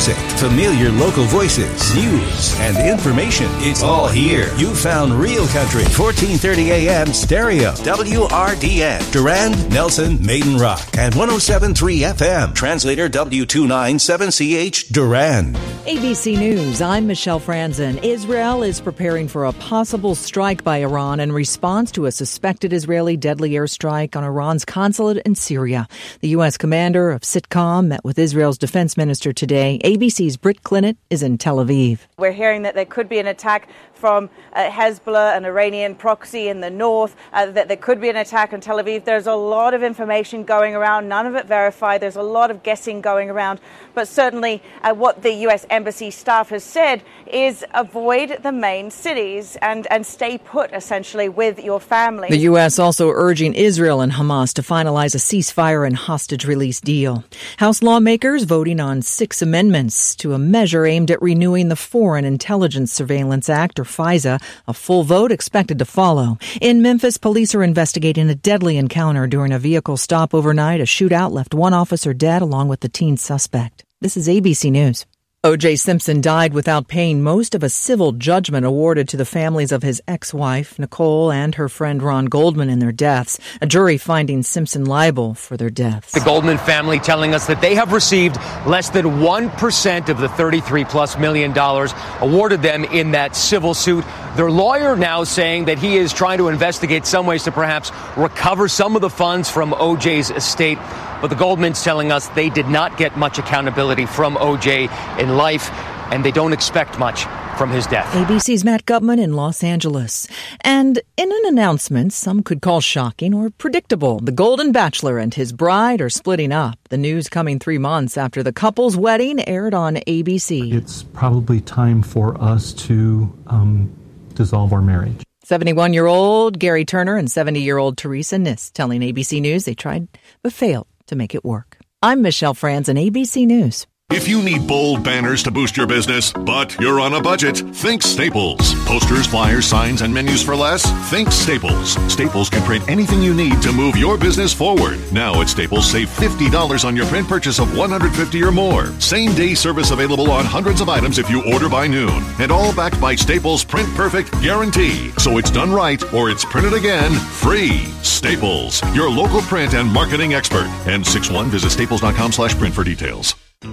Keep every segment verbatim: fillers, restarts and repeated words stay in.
music, familiar local voices, news, and information. It's all here. You found Real Country, fourteen thirty A M stereo, W R D N, Durand, Nelson, Maiden Rock, and one oh seven point three F M. Translator W two ninety-seven C H, Durand. A B C News, I'm Michelle Franzen. Israel is preparing for a possible strike by Iran in response to a suspected Israeli deadly airstrike on Iran's consulate in Syria. The U S commander of SITCOM met with Israel's defense minister today. A B C's Britt Clinnett is in Tel Aviv. We're hearing that there could be an attack from uh, Hezbollah, an Iranian proxy in the north, uh, that there could be an attack on Tel Aviv. There's a lot of information going around, none of it verified. There's a lot of guessing going around. But certainly uh, what the U S embassy staff has said is avoid the main cities and, and stay put, essentially, with your family. The U S also urging Israel and Hamas to finalize a ceasefire and hostage release deal. House lawmakers voting on six amendments to a measure aimed at renewing the Foreign Intelligence Surveillance Act, or FISA. A full vote expected to follow. In Memphis, police are investigating a deadly encounter during a vehicle stop overnight. A shootout left one officer dead along with the teen suspect. This is A B C News. O J. Simpson died without paying most of a civil judgment awarded to the families of his ex-wife, Nicole, and her friend Ron Goldman in their deaths. A jury finding Simpson liable for their deaths. The Goldman family telling us that they have received less than one percent of the thirty-three plus million dollars awarded them in that civil suit. Their lawyer now saying that he is trying to investigate some ways to perhaps recover some of the funds from O J's estate. But the Goldmans telling us they did not get much accountability from O J in life, and they don't expect much from his death. A B C's Matt Gutman in Los Angeles. And in an announcement some could call shocking or predictable, the Golden Bachelor and his bride are splitting up. The news coming three months after the couple's wedding aired on A B C. It's probably time for us to um, dissolve our marriage. seventy-one-year-old Gary Turner and seventy-year-old Teresa Niss telling A B C News they tried but failed to make it work. I'm Michelle Franzen, A B C News. If you need bold banners to boost your business, but you're on a budget, think Staples. Posters, flyers, signs, and menus for less? Think Staples. Staples can print anything you need to move your business forward. Now at Staples, save fifty dollars on your print purchase of one hundred fifty dollars or more. Same-day service available on hundreds of items if you order by noon. And all backed by Staples' Print Perfect guarantee. So it's done right or it's printed again free. Staples, your local print and marketing expert. N sixty-one, visit staples.com slash print for details.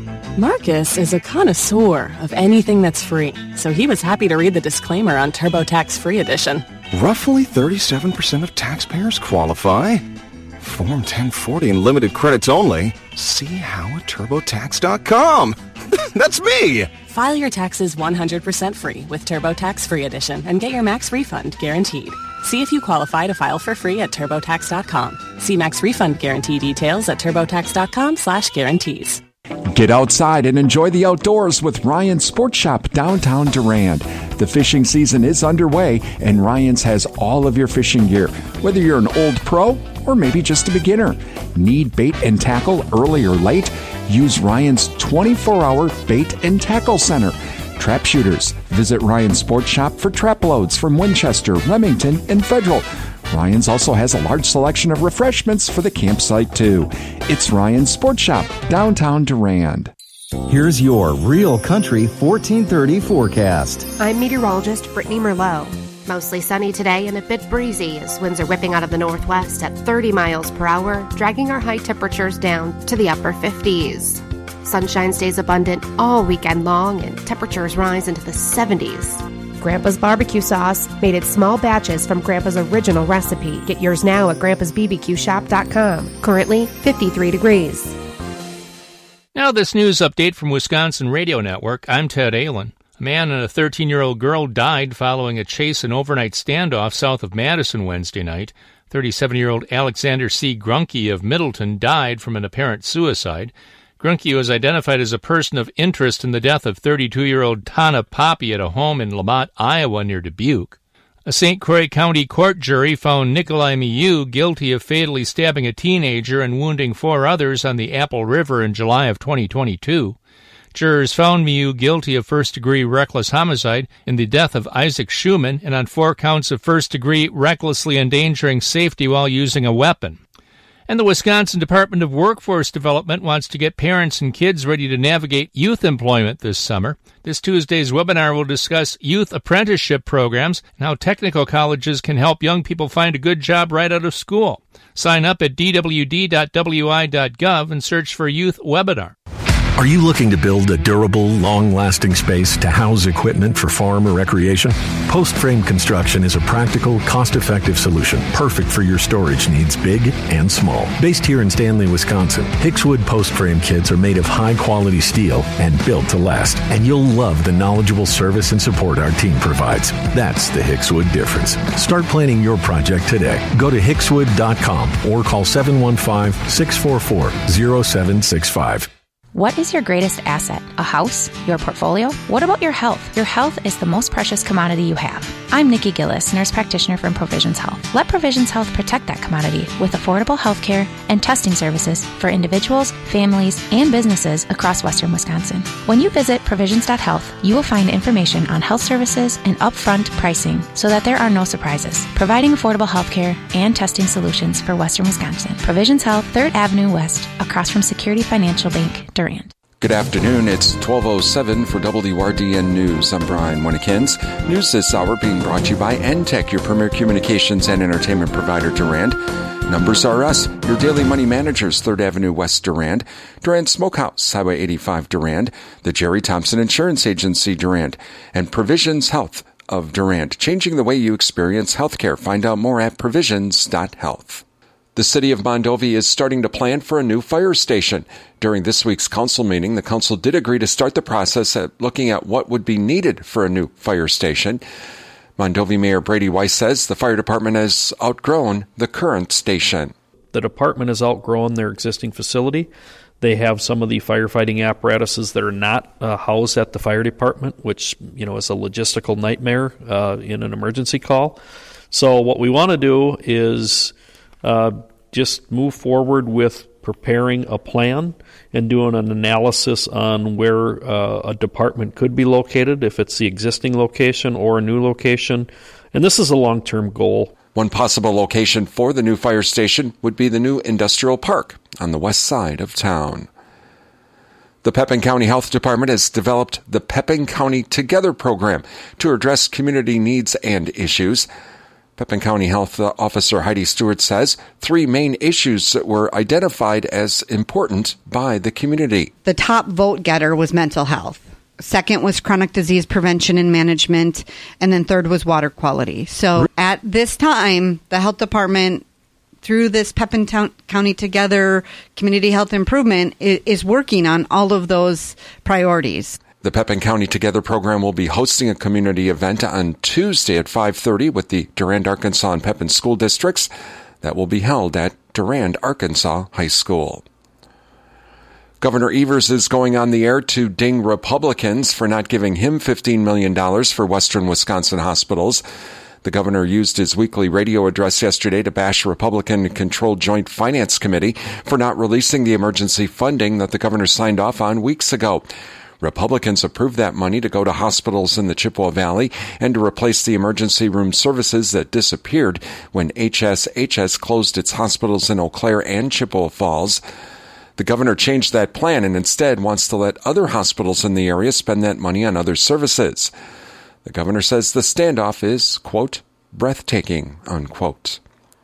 Marcus is a connoisseur of anything that's free, so he was happy to read the disclaimer on TurboTax Free Edition. Roughly thirty-seven percent of taxpayers qualify. Form ten forty and limited credits only. See how at turbotax dot com. That's me! File your taxes one hundred percent free with TurboTax Free Edition and get your max refund guaranteed. See if you qualify to file for free at turbotax dot com. See max refund guarantee details at turbotax dot com slash guarantees. Get outside and enjoy the outdoors with Ryan's Sports Shop downtown Durand. The fishing season is underway, and Ryan's has all of your fishing gear, whether you're an old pro or maybe just a beginner. Need bait and tackle early or late? Use Ryan's twenty-four hour bait and tackle center. Trap shooters, visit Ryan's Sports Shop for trap loads from Winchester, Remington, and Federal. Ryan's also has a large selection of refreshments for the campsite, too. It's Ryan's Sports Shop, downtown Durand. Here's your Real Country fourteen thirty forecast. I'm meteorologist Brittany Merlot. Mostly sunny today and a bit breezy as winds are whipping out of the northwest at thirty miles per hour, dragging our high temperatures down to the upper fifties. Sunshine stays abundant all weekend long and temperatures rise into the seventies. Grandpa's barbecue sauce, made in small batches from Grandpa's original recipe. Get yours now at grandpas b b q shop dot com. Currently fifty-three degrees. Now this news update from Wisconsin Radio Network. I'm Ted Allen. A man and a thirteen-year-old girl died following a chase and overnight standoff south of Madison Wednesday night. thirty-seven-year-old Alexander C. Grunke of Middleton died from an apparent suicide. Grunke was identified as a person of interest in the death of thirty-two-year-old Tana Poppy at a home in Lamont, Iowa, near Dubuque. A Saint Croix County court jury found Nikolai Miu guilty of fatally stabbing a teenager and wounding four others on the Apple River in July of twenty twenty-two. Jurors found Miu guilty of first-degree reckless homicide in the death of Isaac Schumann and on four counts of first-degree recklessly endangering safety while using a weapon. And the Wisconsin Department of Workforce Development wants to get parents and kids ready to navigate youth employment this summer. This Tuesday's webinar will discuss youth apprenticeship programs and how technical colleges can help young people find a good job right out of school. Sign up at d w d dot w i dot gov and search for Youth Webinar. Are you looking to build a durable, long-lasting space to house equipment for farm or recreation? Post Frame Construction is a practical, cost-effective solution, perfect for your storage needs, big and small. Based here in Stanley, Wisconsin, Hickswood Post Frame kits are made of high-quality steel and built to last. And you'll love the knowledgeable service and support our team provides. That's the Hickswood difference. Start planning your project today. Go to hickswood dot com or call seven one five, six four four, zero seven six five. What is your greatest asset? A house? Your portfolio? What about your health? Your health is the most precious commodity you have. I'm Nikki Gillis, nurse practitioner from Provisions Health. Let Provisions Health protect that commodity with affordable health care and testing services for individuals, families, and businesses across western Wisconsin. When you visit provisions dot health, you will find information on health services and upfront pricing so that there are no surprises, providing affordable health care and testing solutions for western Wisconsin. Provisions Health, third Avenue West, across from Security Financial Bank, Durand. Good afternoon. It's twelve oh seven for W R D N News. I'm Brian Winnekins. News this hour being brought to you by N Tech, your premier communications and entertainment provider, Durand. Numbers R Us, your daily money managers, third Avenue West, Durand. Durand Smokehouse, Highway eighty-five, Durand. The Jerry Thompson Insurance Agency, Durand. And Provisions Health of Durand, changing the way you experience healthcare. Find out more at provisions dot health. The city of Mondovi is starting to plan for a new fire station. During this week's council meeting, the council did agree to start the process at looking at what would be needed for a new fire station. Mondovi Mayor Brady Weiss says the fire department has outgrown the current station. The department has outgrown their existing facility. They have some of the firefighting apparatuses that are not uh, housed at the fire department, which, you know, is a logistical nightmare uh, in an emergency call. So what we want to do is Uh, just move forward with preparing a plan and doing an analysis on where uh, a department could be located, if it's the existing location or a new location. And this is a long-term goal. One possible location for the new fire station would be the new industrial park on the west side of town. The Pepin County Health Department has developed the Pepin County Together program to address community needs and issues. Pepin County Health Officer Heidi Stewart says three main issues were identified as important by the community. The top vote getter was mental health. Second was chronic disease prevention and management. And then third was water quality. So at this time, the health department, through this Pepin County Together community health improvement, is working on all of those priorities. The Pepin County Together program will be hosting a community event on Tuesday at five thirty with the Durand, Arkansas, and Pepin school districts. That will be held at Durand, Arkansas High School. Governor Evers is going on the air to ding Republicans for not giving him fifteen million dollars for western Wisconsin hospitals. The governor used his weekly radio address yesterday to bash Republican-controlled Joint Finance Committee for not releasing the emergency funding that the governor signed off on weeks ago. Republicans approved that money to go to hospitals in the Chippewa Valley and to replace the emergency room services that disappeared when H S H S closed its hospitals in Eau Claire and Chippewa Falls. The governor changed that plan and instead wants to let other hospitals in the area spend that money on other services. The governor says the standoff is, quote, breathtaking, unquote.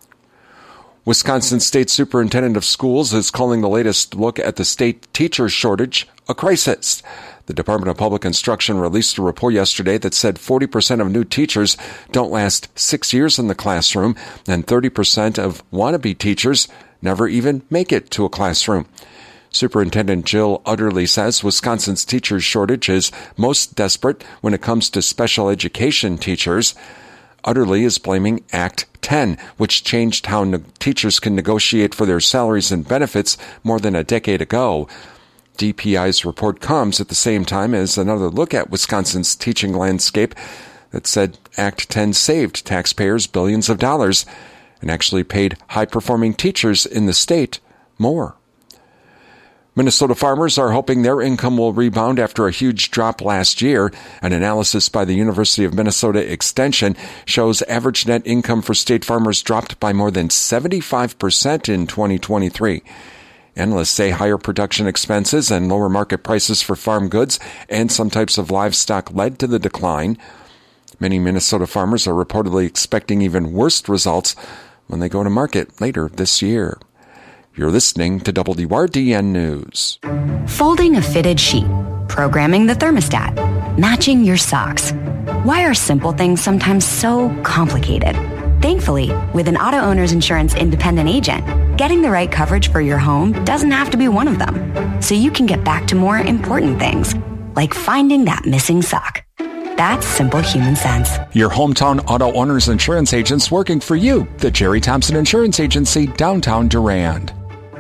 Wisconsin State Superintendent of Schools is calling the latest look at the state teacher shortage a crisis. The Department of Public Instruction released a report yesterday that said forty percent of new teachers don't last six years in the classroom, and thirty percent of wannabe teachers never even make it to a classroom. Superintendent Jill Utterly says Wisconsin's teacher shortage is most desperate when it comes to special education teachers. Utterly is blaming Act ten, which changed how ne- teachers can negotiate for their salaries and benefits more than a decade ago. D P I's report comes at the same time as another look at Wisconsin's teaching landscape that said Act ten saved taxpayers billions of dollars and actually paid high-performing teachers in the state more. Minnesota farmers are hoping their income will rebound after a huge drop last year. An analysis by the University of Minnesota Extension shows average net income for state farmers dropped by more than seventy-five percent in twenty twenty-three. Analysts say higher production expenses and lower market prices for farm goods and some types of livestock led to the decline. Many Minnesota farmers are reportedly expecting even worse results when they go to market later this year. You're listening to W R D N News. Folding a fitted sheet, programming the thermostat, matching your socks. Why are simple things sometimes so complicated? Thankfully, with an auto owner's insurance independent agent, getting the right coverage for your home doesn't have to be one of them. So you can get back to more important things, like finding that missing sock. That's simple human sense. Your hometown auto owner's insurance agents working for you. The Jerry Thompson Insurance Agency, downtown Durand.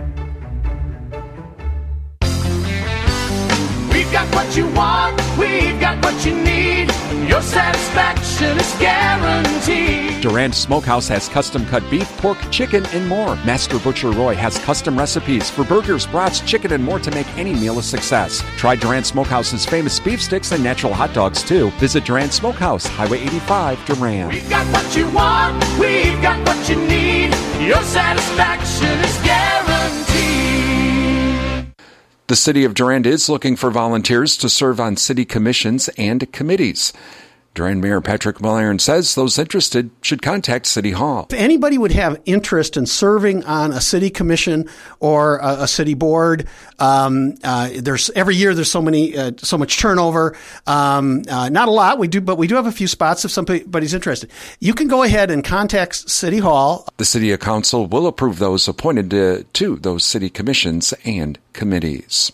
We've got what you want, we've got what you need. Your satisfaction is guaranteed. Durand Smokehouse has custom-cut beef, pork, chicken, and more. Master Butcher Roy has custom recipes for burgers, brats, chicken, and more to make any meal a success. Try Durand Smokehouse's famous beef sticks and natural hot dogs, too. Visit Durand Smokehouse, Highway eighty-five, Durand. We've got what you want, we've got what you need. Your satisfaction is guaranteed. The city of Durand is looking for volunteers to serve on city commissions and committees. Durand Mayor Patrick Mullern says those interested should contact City Hall. If anybody would have interest in serving on a city commission or a, a city board, um, uh, there's every year there's so many, uh, so much turnover. Um, uh, not a lot, we do, but we do have a few spots if somebody's interested. You can go ahead and contact City Hall. The City Council will approve those appointed to, to those city commissions and committees.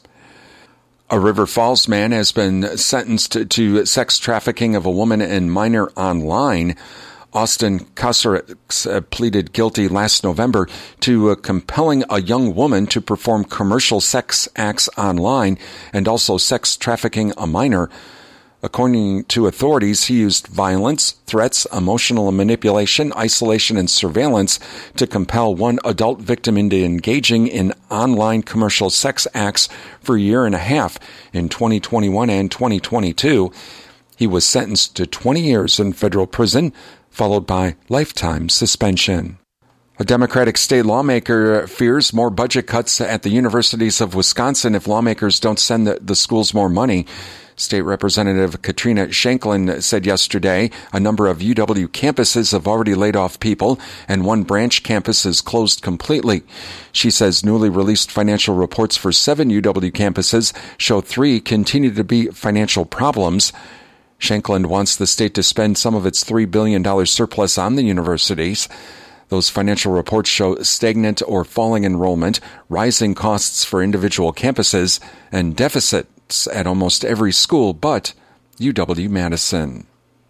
A River Falls man has been sentenced to, to sex trafficking of a woman and minor online. Austin Kosarex uh, pleaded guilty last November to uh, compelling a young woman to perform commercial sex acts online and also sex trafficking a minor. According to authorities, he used violence, threats, emotional manipulation, isolation, and surveillance to compel one adult victim into engaging in online commercial sex acts for a year and a half in twenty twenty-one and twenty twenty-two. He was sentenced to twenty years in federal prison, followed by lifetime suspension. A Democratic state lawmaker fears more budget cuts at the universities of Wisconsin if lawmakers don't send the, the schools more money. State Representative Katrina Shanklin said yesterday a number of U W campuses have already laid off people and one branch campus is closed completely. She says newly released financial reports for seven U W campuses show three continue to be financial problems. Shanklin wants the state to spend some of its three billion dollars surplus on the universities. Those financial reports show stagnant or falling enrollment, rising costs for individual campuses, and deficit at almost every school but U W-Madison.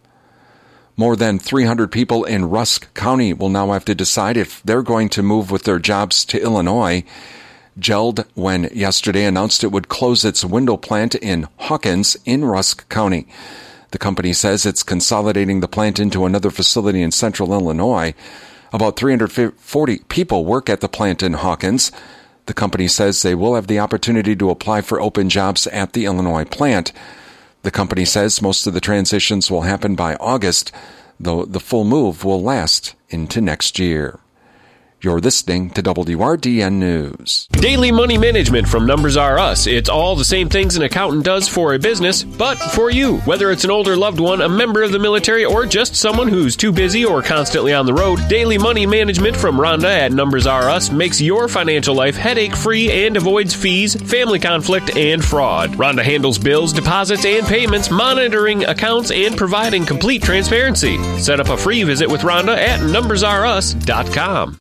More than three hundred people in Rusk County will now have to decide if they're going to move with their jobs to Illinois. Jeld-Wen yesterday announced it would close its window plant in Hawkins in Rusk County. The company says it's consolidating the plant into another facility in central Illinois. About three hundred forty people work at the plant in Hawkins. The company says they will have the opportunity to apply for open jobs at the Illinois plant. The company says most of the transitions will happen by August, though the full move will last into next year. You're listening to W R D N News. Daily money management from Numbers R Us. It's all the same things an accountant does for a business, but for you. Whether it's an older loved one, a member of the military, or just someone who's too busy or constantly on the road, daily money management from Rhonda at Numbers R Us makes your financial life headache-free and avoids fees, family conflict, and fraud. Rhonda handles bills, deposits, and payments, monitoring accounts, and providing complete transparency. Set up a free visit with Rhonda at numbers r us dot com.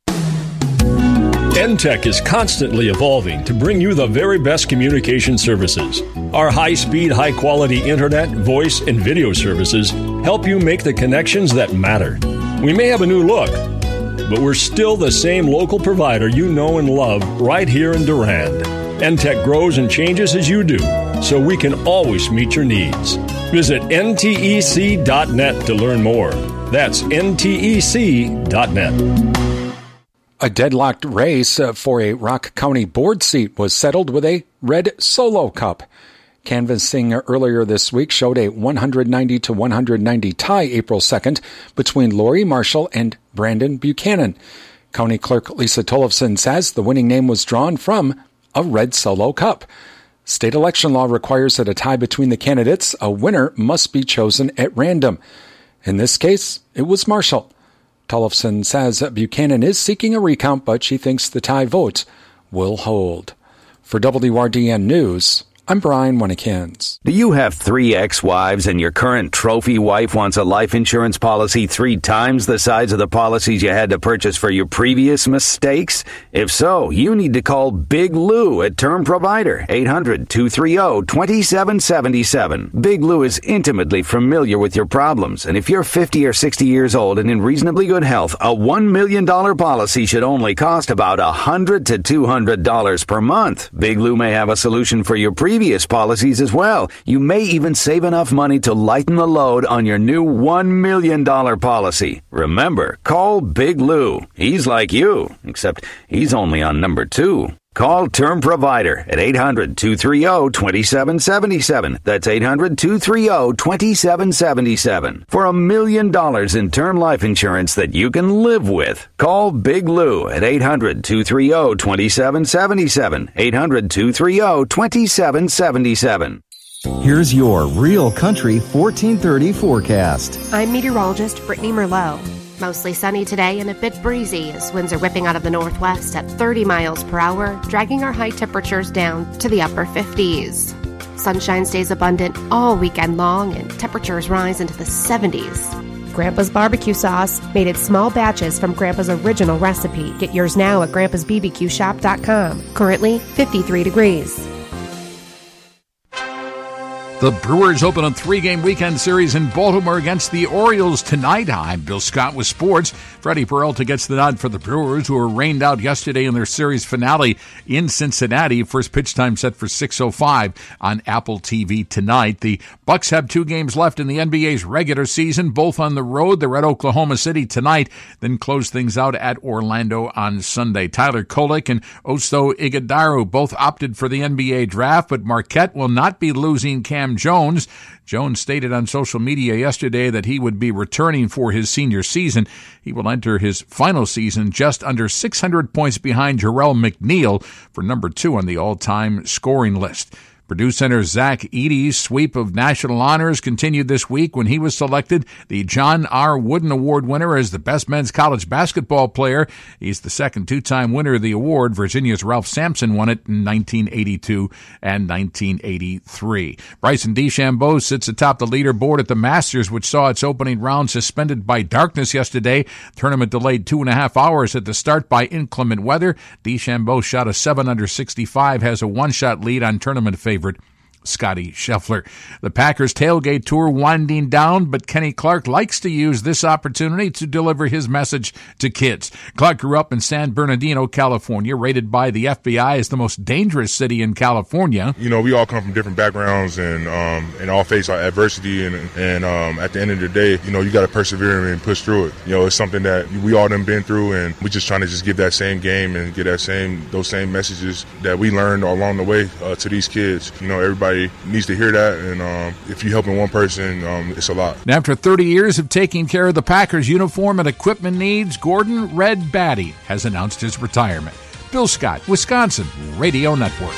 N T E C is constantly evolving to bring you the very best communication services. Our high-speed, high-quality internet, voice, and video services help you make the connections that matter. We may have a new look, but we're still the same local provider you know and love right here in Durand. N T E C grows and changes as you do, so we can always meet your needs. Visit N T E C dot net to learn more. That's N T E C dot net. A deadlocked race for a Rock County board seat was settled with a red Solo Cup. Canvassing earlier this week showed a one ninety to one ninety tie April second between Lori Marshall and Brandon Buchanan. County Clerk Lisa Tollefson says the winning name was drawn from a red Solo Cup. State election law requires that a tie between the candidates, a winner must be chosen at random. In this case, it was Marshall. Tollefson says Buchanan is seeking a recount, but she thinks the tie vote will hold. For W R D N News, I'm Brian Winnikins. Do you have three ex-wives and your current trophy wife wants a life insurance policy three times the size of the policies you had to purchase for your previous mistakes? If so, you need to call Big Lou at Term Provider, eight hundred, two three zero, two seven seven seven. Big Lou is intimately familiar with your problems, and if you're fifty or sixty years old and in reasonably good health, a one million dollars policy should only cost about one hundred to two hundred dollars per month. Big Lou may have a solution for your previous previous policies as well. You may even save enough money to lighten the load on your new one million dollars policy. Remember, call Big Lou. He's like you, except he's only on number two. Call Term Provider at eight hundred, two three zero, two seven seven seven. That's eight hundred, two three zero, two seven seven seven. For a million dollars in term life insurance that you can live with. Call Big Lou at eight hundred, two three zero, two seven seven seven. eight hundred, two three zero, two seven seven seven. Here's your Real Country fourteen thirty forecast. I'm meteorologist Brittany Merlot. Mostly sunny today and a bit breezy as winds are whipping out of the northwest at thirty miles per hour, dragging our high temperatures down to the upper fifties. Sunshine stays abundant all weekend long and temperatures rise into the seventies. Grandpa's barbecue sauce, made in small batches from Grandpa's original recipe. Get yours now at grandpas b b q shop dot com. Currently fifty-three degrees. The Brewers open a three-game weekend series in Baltimore against the Orioles tonight. I'm Bill Scott with sports. Freddie Peralta gets the nod for the Brewers, who were rained out yesterday in their series finale in Cincinnati. First pitch time set for six oh five on Apple T V tonight. The Bucks have two games left in the N B A's regular season, both on the road. They're at Oklahoma City tonight, then close things out at Orlando on Sunday. Tyler Kolek and Oso Ighodaro both opted for the N B A draft, but Marquette will not be losing Cam Jones. Jones stated on social media yesterday that he would be returning for his senior season. He will enter his final season just under six hundred points behind Jarrell McNeil for number two on the all-time scoring list. Purdue center Zach Edey's sweep of national honors continued this week when he was selected the John R. Wooden Award winner as the best men's college basketball player. He's the second two-time winner of the award. Virginia's Ralph Sampson won it in nineteen eighty-two and nineteen eighty-three. Bryson DeChambeau sits atop the leaderboard at the Masters, which saw its opening round suspended by darkness yesterday. Tournament delayed two and a half hours at the start by inclement weather. DeChambeau shot a seven under sixty-five, has a one-shot lead on tournament favorite Scotty Scheffler. The Packers tailgate tour winding down, but Kenny Clark likes to use this opportunity to deliver his message to kids. Clark grew up in San Bernardino, California, rated by the F B I as the most dangerous city in California. You know, we all come from different backgrounds and um, and all face our adversity, and and um, at the end of the day, you know, you got to persevere and push through it. You know, it's something that we all done been through, and we just trying to just give that same game and get that same those same messages that we learned along the way uh, to these kids. You know, everybody needs to hear that, and um, if you're helping one person, um, it's a lot. And after thirty years of taking care of the Packers' uniform and equipment needs, Gordon Red Batty has announced his retirement. Bill Scott, Wisconsin Radio Network.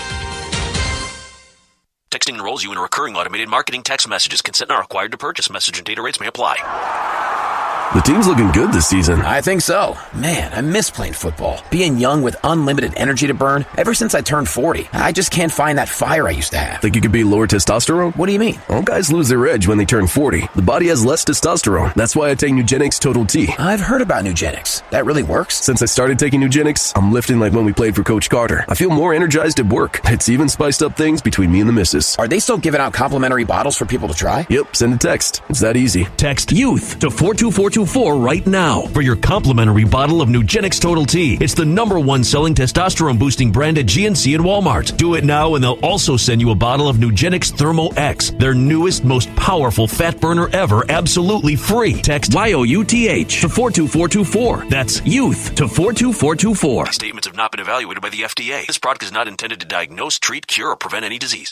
Texting enrolls you in a recurring automated marketing text messages. Consent not required to purchase. Message and data rates may apply. The team's looking good this season. I think so. Man, I miss playing football. Being young with unlimited energy to burn. Ever since I turned forty, I just can't find that fire I used to have. Think you could be lower testosterone? What do you mean? All guys lose their edge when they turn forty. The body has less testosterone. That's why I take Nugenix Total T. I've heard about Nugenix. That really works? Since I started taking Nugenix, I'm lifting like when we played for Coach Carter. I feel more energized at work. It's even spiced up things between me and the missus. Are they still giving out complimentary bottles for people to try? Yep, send a text. It's that easy. Text YOUTH to four two four two two four right now for your complimentary bottle of Nugenix Total T. It's the number one selling testosterone-boosting brand at G N C and Walmart. Do it now, and they'll also send you a bottle of Nugenix Thermo X, their newest, most powerful fat burner ever, absolutely free. Text Y O U T H to four two four two four. That's youth to four two four two four. These statements have not been evaluated by the F D A. This product is not intended to diagnose, treat, cure, or prevent any disease.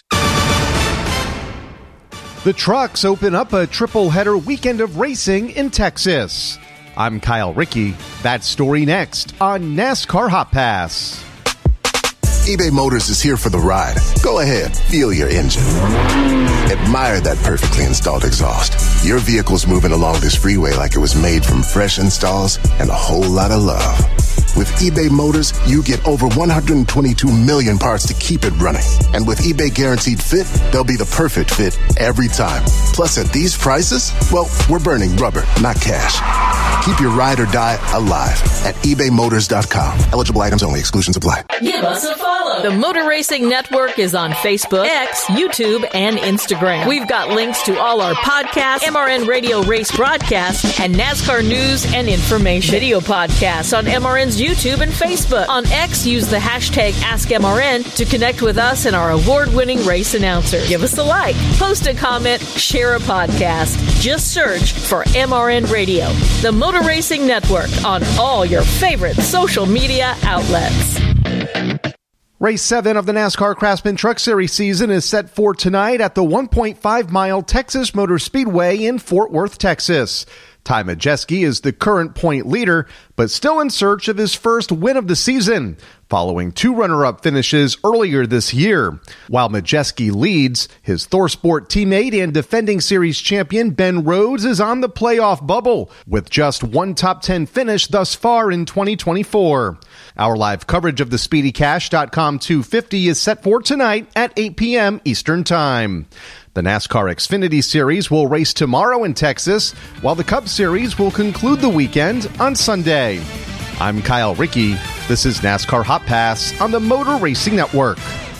The Trucks open up a triple-header weekend of racing in Texas. I'm Kyle Rickey. That story next on NASCAR Hot Pass. eBay Motors is here for the ride. Go ahead, feel your engine. Admire that perfectly installed exhaust. Your vehicle's moving along this freeway like it was made from fresh installs and a whole lot of love. With eBay Motors, you get over one hundred twenty-two million parts to keep it running. And with eBay Guaranteed Fit, they'll be the perfect fit every time. Plus, at these prices, well, we're burning rubber, not cash. Keep your ride or die alive at ebay motors dot com. Eligible items only. Exclusions apply. Give us a follow. The Motor Racing Network is on Facebook, X, YouTube, and Instagram. We've got links to all our podcasts, M R N Radio Race broadcasts, and NASCAR news and information. Video podcasts on M R N's YouTube and Facebook. On X, use the hashtag AskMRN to connect with us and our award-winning race announcer. Give us a like, post a comment, share a podcast. Just search for M R N Radio, the Motor Racing Network, on all your favorite social media outlets. Race seven of the NASCAR Craftsman Truck Series season is set for tonight at the one point five mile Texas Motor Speedway in Fort Worth, Texas. Ty Majeski is the current point leader, but still in search of his first win of the season, following two runner-up finishes earlier this year. While Majeski leads, his ThorSport teammate and defending series champion Ben Rhodes is on the playoff bubble, with just one top ten finish thus far in twenty twenty-four. Our live coverage of the Speedy Cash dot com two fifty is set for tonight at eight p.m. Eastern Time. The NASCAR Xfinity Series will race tomorrow in Texas, while the Cup Series will conclude the weekend on Sunday. I'm Kyle Rickey. This is NASCAR Hot Pass on the Motor Racing Network.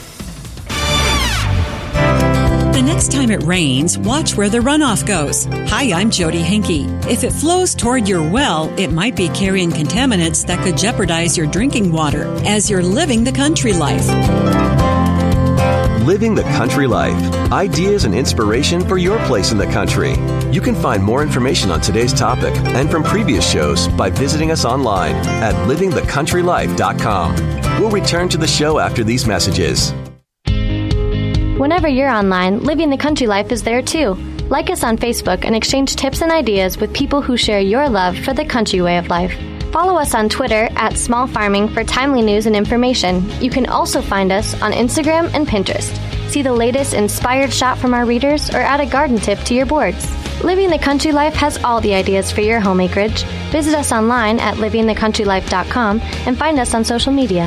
The next time it rains, watch where the runoff goes. Hi, I'm Jody Henke. If it flows toward your well, it might be carrying contaminants that could jeopardize your drinking water as you're living the country life. Living the Country Life. Ideas and inspiration for your place in the country. You can find more information on today's topic and from previous shows by visiting us online at living the country life dot com. We'll return to the show after these messages. Whenever you're online, Living the Country Life is there too. Like us on Facebook and exchange tips and ideas with people who share your love for the country way of life. Follow us on Twitter at Small Farming for timely news and information. You can also find us on Instagram and Pinterest. See the latest inspired shot from our readers or add a garden tip to your boards. Living the Country Life has all the ideas for your home acreage. Visit us online at living the country life dot com and find us on social media.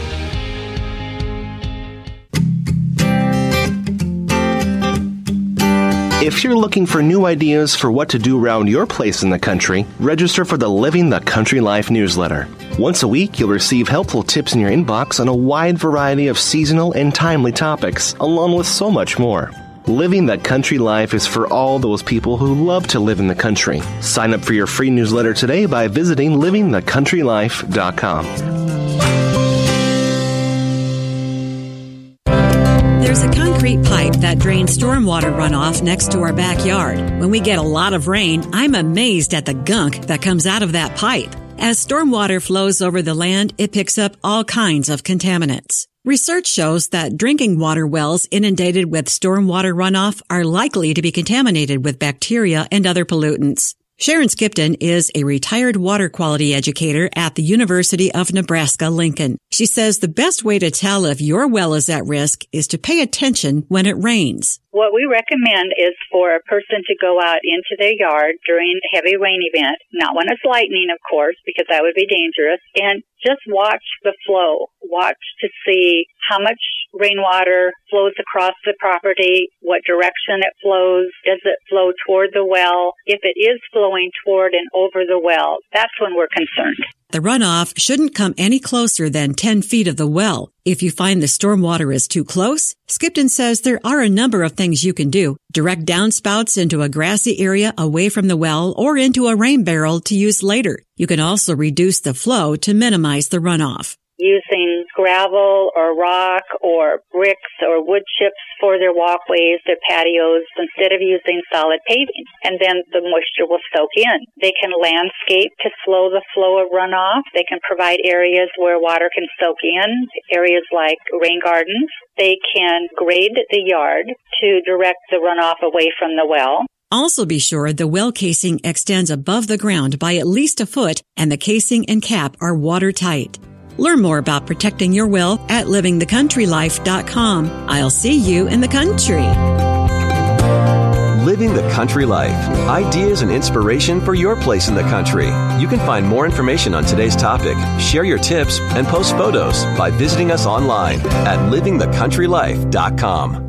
If you're looking for new ideas for what to do around your place in the country, register for the Living the Country Life newsletter. Once a week, you'll receive helpful tips in your inbox on a wide variety of seasonal and timely topics, along with so much more. Living the Country Life is for all those people who love to live in the country. Sign up for your free newsletter today by visiting living the country life dot com. There's a concrete pipe that drains stormwater runoff next to our backyard. When we get a lot of rain, I'm amazed at the gunk that comes out of that pipe. As stormwater flows over the land, it picks up all kinds of contaminants. Research shows that drinking water wells inundated with stormwater runoff are likely to be contaminated with bacteria and other pollutants. Sharon Skipton is a retired water quality educator at the University of Nebraska-Lincoln. She says the best way to tell if your well is at risk is to pay attention when it rains. What we recommend is for a person to go out into their yard during a heavy rain event, not when it's lightning, of course, because that would be dangerous, and just watch the flow. Watch to see how much rainwater flows across the property, what direction it flows, does it flow toward the well. If it is flowing toward and over the well, that's when we're concerned. The runoff shouldn't come any closer than ten feet of the well. If you find the stormwater is too close, Skipton says there are a number of things you can do. Direct downspouts into a grassy area away from the well or into a rain barrel to use later. You can also reduce the flow to minimize the runoff. Using gravel or rock or bricks or wood chips for their walkways, their patios, instead of using solid paving. And then the moisture will soak in. They can landscape to slow the flow of runoff. They can provide areas where water can soak in, areas like rain gardens. They can grade the yard to direct the runoff away from the well. Also be sure the well casing extends above the ground by at least a foot and the casing and cap are watertight. Learn more about protecting your well at living the country life dot com. I'll see you in the country. Living the Country Life. Ideas and inspiration for your place in the country. You can find more information on today's topic, share your tips, and post photos by visiting us online at living the country life dot com.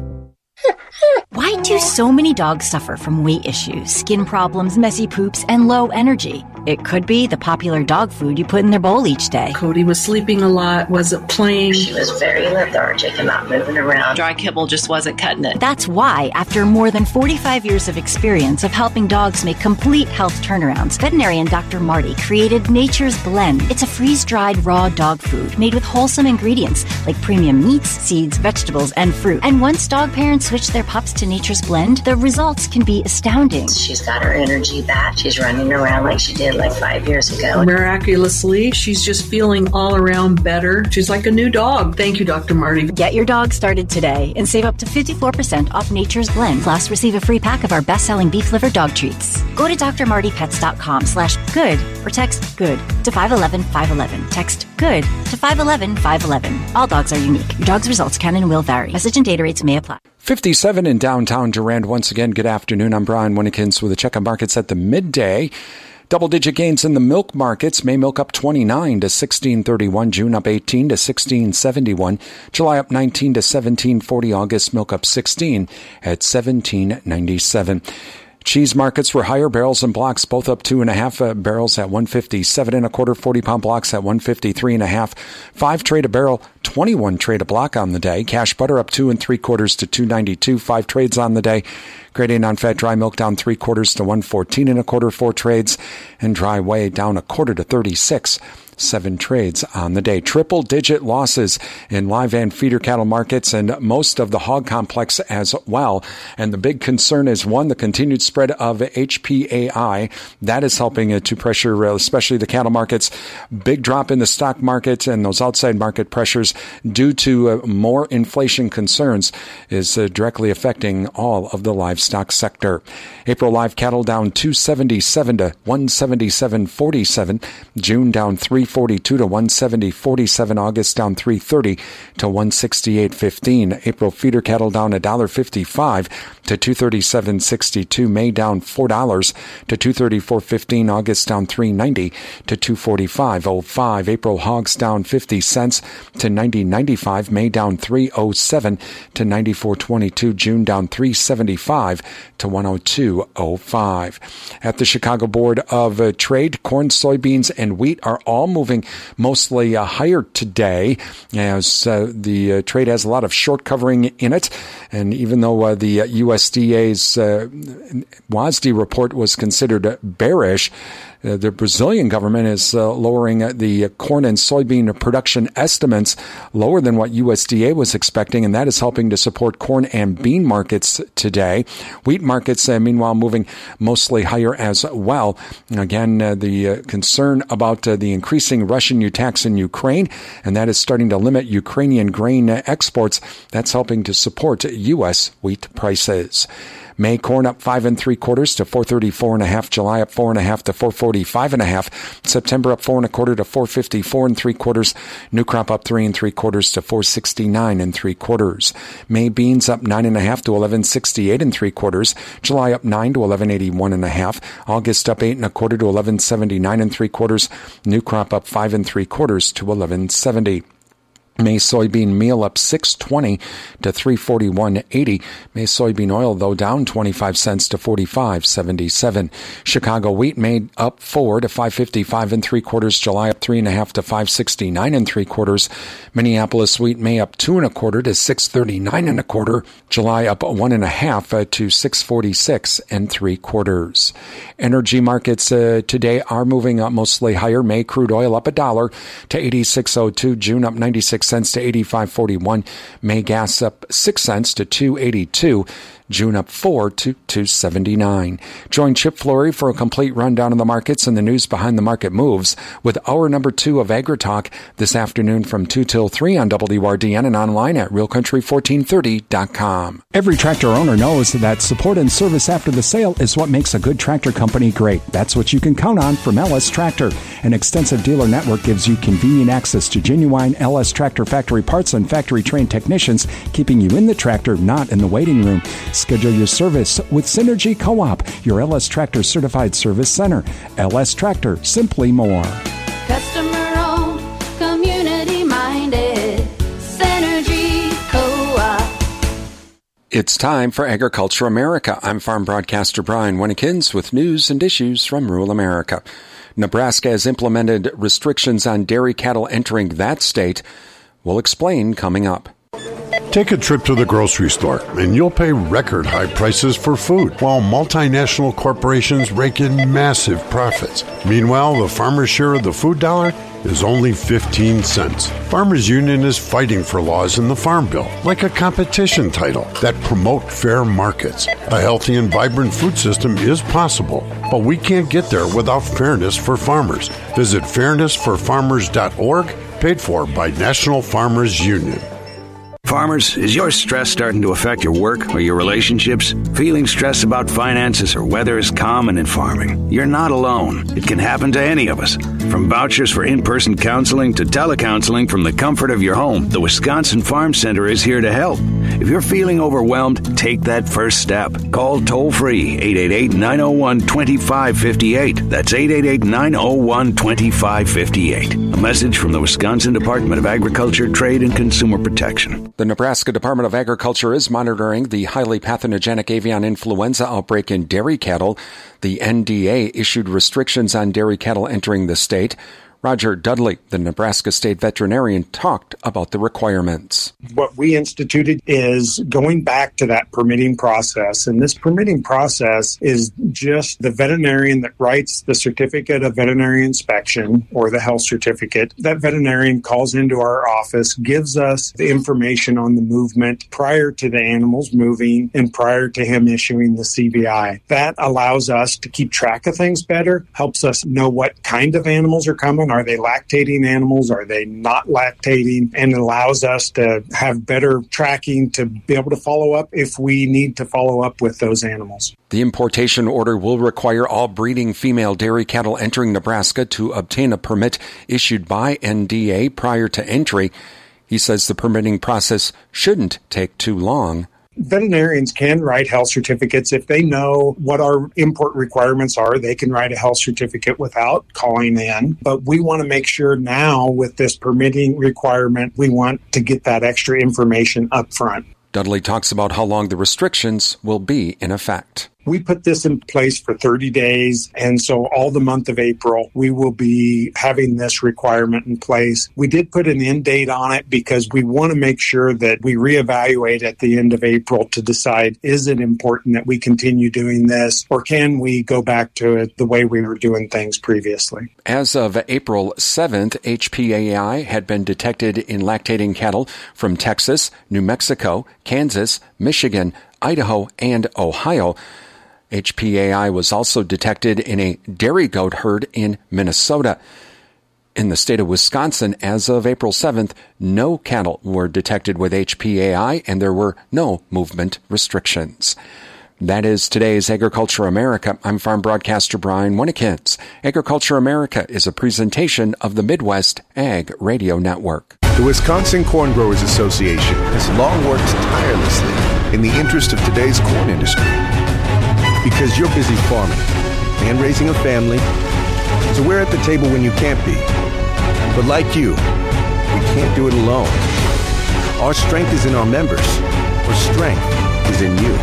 Why do so many dogs suffer from weight issues, skin problems, messy poops, and low energy? It could be the popular dog food you put in their bowl each day. Cody was sleeping a lot, wasn't playing. She was very lethargic and not moving around. Dry kibble just wasn't cutting it. That's why, after more than forty-five years of experience of helping dogs make complete health turnarounds, veterinarian Doctor Marty created Nature's Blend. It's a freeze-dried raw dog food made with wholesome ingredients like premium meats, seeds, vegetables, and fruit. And once dog parents switch their pups to Nature's Blend, the results can be astounding. She's got her energy back. She's running around like she did like five years ago. Miraculously, she's just feeling all around better. She's like a new dog. Thank you, Doctor Marty. Get your dog started today and save up to fifty-four percent off Nature's Blend. Plus, receive a free pack of our best-selling beef liver dog treats. Go to d r marty pets dot com slash good or text good to five one one five one one. Text good to five one one five one one. All dogs are unique. Your dog's results can and will vary. Message and data rates may apply. fifty-seven in downtown Durand. Once again, good afternoon. I'm Brian Winnekins with the check on markets at the midday. Double-digit gains in the milk markets. May milk up twenty-nine to sixteen thirty-one. June up eighteen to sixteen seventy-one. July up nineteen to seventeen forty. August milk up sixteen at seventeen ninety-seven. Cheese markets were higher. Barrels and blocks both up two and a half. Uh, barrels at one fifty-seven and a quarter. forty pound blocks at one fifty-three and a half. Five trade a barrel. twenty-one trade a block on the day. Cash butter up two and three quarters to two ninety-two. Five trades on the day. Grade A non-fat dry milk down three quarters to one fourteen and a quarter. Four trades, and dry whey down a quarter to thirty-six. Seven trades on the day. Triple-digit losses in live and feeder cattle markets and most of the hog complex as well. And the big concern is, one, the continued spread of H P A I. That is helping uh, to pressure, uh, especially the cattle markets. Big drop in the stock market and those outside market pressures due to uh, more inflation concerns is uh, directly affecting all of the livestock sector. April live cattle down two seventy-seven to one seventy-seven forty-seven. June down three forty-two to one seventy forty-seven. August down three thirty to one sixty-eight fifteen. April feeder cattle down one dollar fifty-five to two thirty-seven sixty-two. May down four dollars to two thirty-four fifteen. August down three ninety to two forty-five oh five. April hogs down fifty cents to ninety ninety-five. May down three oh seven to ninety-four twenty-two. June down three seventy-five to one oh two oh five. At the Chicago Board of uh, Trade, corn, soybeans, and wheat are all moving mostly uh, higher today, as uh, the uh, trade has a lot of short covering in it. And even though uh, the uh, U S D A's uh, W A S D report was considered bearish, Uh, the Brazilian government is uh, lowering uh, the corn and soybean production estimates lower than what U S D A was expecting, and that is helping to support corn and bean markets today. Wheat markets, uh, meanwhile, moving mostly higher as well. Again, uh, the uh, concern about uh, the increasing Russian attacks in Ukraine, and that is starting to limit Ukrainian grain uh, exports. That's helping to support U S wheat prices. May corn up five and three quarters to four thirty-four and a half. July up four and a half to four forty-five and a half. September up four and a quarter to four fifty-four and three quarters. New crop up three and three quarters to four sixty-nine and three quarters. May beans up nine and a half to eleven sixty-eight and three quarters. July up nine to eleven eighty-one and a half. August up eight and a quarter to eleven seventy-nine and three quarters. New crop up five and three quarters to eleven seventy. May soybean meal up six twenty to three forty-one eighty. May soybean oil, though, down twenty-five cents to forty-five seventy-seven. Chicago wheat made up four to five fifty-five and three quarters. July up three and a half to five sixty-nine and three quarters. Minneapolis wheat May up two and a quarter to six thirty-nine and a quarter. July up one and a half uh, to six forty-six and three quarters. Energy markets uh, today are moving up mostly higher. May crude oil up a dollar to eighty-six oh two. June up ninety-six cents to eighty-five forty-one. May gas up six cents to two eighty-two. June up four to two seventy-nine. Join Chip Flory for a complete rundown of the markets and the news behind the market moves with hour number two of AgriTalk this afternoon from two till three on W R D N and online at real country fourteen thirty dot com. Every tractor owner knows that support and service after the sale is what makes a good tractor company great. That's what you can count on from L S Tractor. An extensive dealer network gives you convenient access to genuine L S Tractor factory parts and factory-trained technicians, keeping you in the tractor, not in the waiting room. Schedule your service with Synergy Co-op, your L S Tractor certified service center. L S Tractor, simply more. Customer-owned, community-minded, Synergy Co-op. It's time for Agriculture America. I'm farm broadcaster Brian Winnekins with news and issues from rural America. Nebraska has implemented restrictions on dairy cattle entering that state. We'll explain coming up. Take a trip to the grocery store, and you'll pay record high prices for food, while multinational corporations rake in massive profits. Meanwhile, the farmer's share of the food dollar is only fifteen cents. Farmers Union is fighting for laws in the Farm Bill, like a competition title, that promote fair markets. A healthy and vibrant food system is possible, but we can't get there without fairness for farmers. Visit fairness for farmers dot org, paid for by National Farmers Union. Farmers, is your stress starting to affect your work or your relationships? Feeling stressed about finances or weather is common in farming. You're not alone. It can happen to any of us. From vouchers for in-person counseling to telecounseling from the comfort of your home, the Wisconsin Farm Center is here to help. If you're feeling overwhelmed, take that first step. Call toll-free eight eight eight, nine oh one, two five five eight. That's eight eight eight, nine oh one, two five five eight. A message from the Wisconsin Department of Agriculture, Trade, and Consumer Protection. The Nebraska Department of Agriculture is monitoring the highly pathogenic avian influenza outbreak in dairy cattle. The N D A issued restrictions on dairy cattle entering the state. Roger Dudley, the Nebraska state veterinarian, talked about the requirements. What we instituted is going back to that permitting process. And this permitting process is just the veterinarian that writes the certificate of veterinary inspection or the health certificate. That veterinarian calls into our office, gives us the information on the movement prior to the animals moving and prior to him issuing the C V I. That allows us to keep track of things better, helps us know what kind of animals are coming. Are they lactating animals? Are they not lactating? And it allows us to have better tracking to be able to follow up if we need to follow up with those animals. The importation order will require all breeding female dairy cattle entering Nebraska to obtain a permit issued by N D A prior to entry. He says the permitting process shouldn't take too long. Veterinarians can write health certificates. If they know what our import requirements are, they can write a health certificate without calling in. But we want to make sure now with this permitting requirement, we want to get that extra information up front. Dudley talks about how long the restrictions will be in effect. We put this in place for thirty days, and so all the month of April, we will be having this requirement in place. We did put an end date on it because we want to make sure that we reevaluate at the end of April to decide, is it important that we continue doing this, or can we go back to it the way we were doing things previously? As of April seventh, H P A I had been detected in lactating cattle from Texas, New Mexico, Kansas, Michigan, Idaho, and Ohio. H P A I was also detected in a dairy goat herd in Minnesota. In the state of Wisconsin, as of April seventh, no cattle were detected with H P A I, and there were no movement restrictions. That is today's Agriculture America. I'm farm broadcaster Brian Winnekins. Agriculture America is a presentation of the Midwest Ag Radio Network. The Wisconsin Corn Growers Association has long worked tirelessly in the interest of today's corn industry. Because you're busy farming and raising a family, so we're at the table when you can't be. But like you, we can't do it alone. Our strength is in our members. Our strength is in you.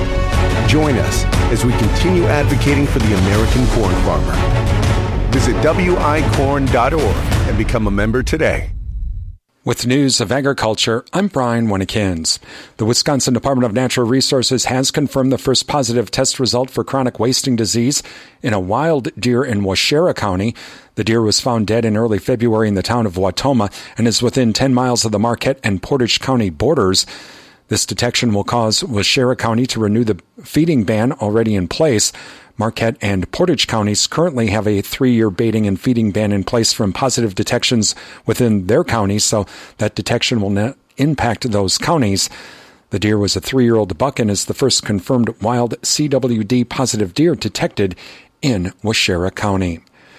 Join us as we continue advocating for the American corn farmer. Visit W I corn dot org and become a member today. With news of agriculture, I'm Brian Winnikins. The Wisconsin Department of Natural Resources has confirmed the first positive test result for chronic wasting disease in a wild deer in Waushara County. The deer was found dead in early February in the town of Wautoma and is within ten miles of the Marquette and Portage County borders. This detection will cause Waushara County to renew the feeding ban already in place. Marquette and Portage counties currently have a three-year baiting and feeding ban in place from positive detections within their counties, so that detection will not impact those counties. The deer was a three-year-old buck and is the first confirmed wild C W D positive deer detected in Waushara County.